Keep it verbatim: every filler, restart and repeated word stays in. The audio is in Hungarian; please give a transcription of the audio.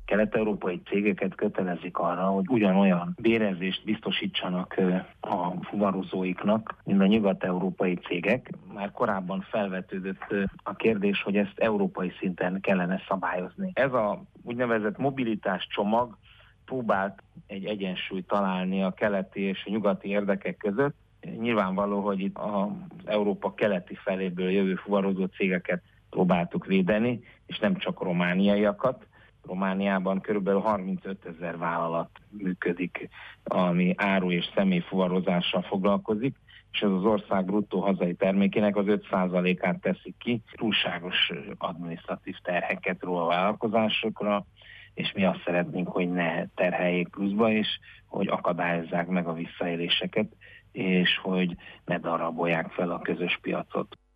kelet-európai cégeket kötelezik arra, hogy ugyanolyan bérezést biztosítsanak a fuvarozóiknak, mint a nyugat-európai cégek. Már korábban felvetődött a kérdés, hogy ezt európai szinten kellene szabályozni. Ez a úgynevezett mobilitás csomag próbált egy egyensúlyt találni a keleti és a nyugati érdekek között. Nyilvánvaló, hogy itt az Európa keleti feléből jövő fuvarozó cégeket próbáltuk védeni, és nem csak romániaiakat. Romániában körülbelül harmincötezer vállalat működik, ami áru- és személyfuvarozással foglalkozik, és ez az ország bruttó hazai termékének az öt százalékát teszik ki. Túlságos adminisztratív terheket ró a vállalkozásokra, és mi azt szeretnénk, hogy ne terheljék pluszba, és hogy akadályozzák meg a visszaéléseket, és hogy ne darabolják fel a közös piacot.